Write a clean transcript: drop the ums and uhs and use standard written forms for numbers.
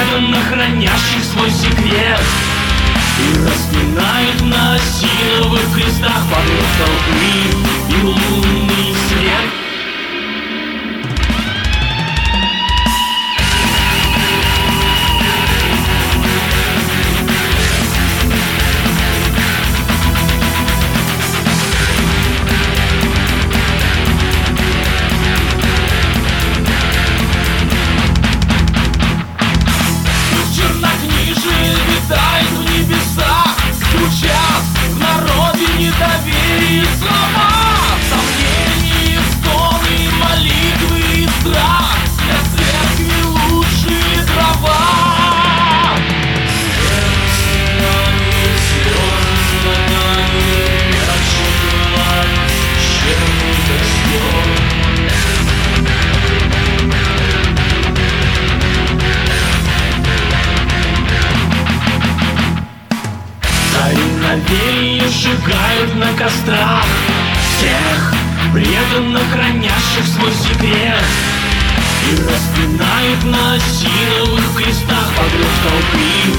преданно хранящих свой секрет, и распинают на осиновых крестах подрыв толпы и лунный свет. Недоверие, слова, сомнения, стоны, молитвы и страх. Для церкви лучшие дрова. Слезы, знамями прячут власть, черный костер. Навеяние сжигают на кострах всех преданно хранящих свой секрет, и распинают на осиновых крестах подрыв толпы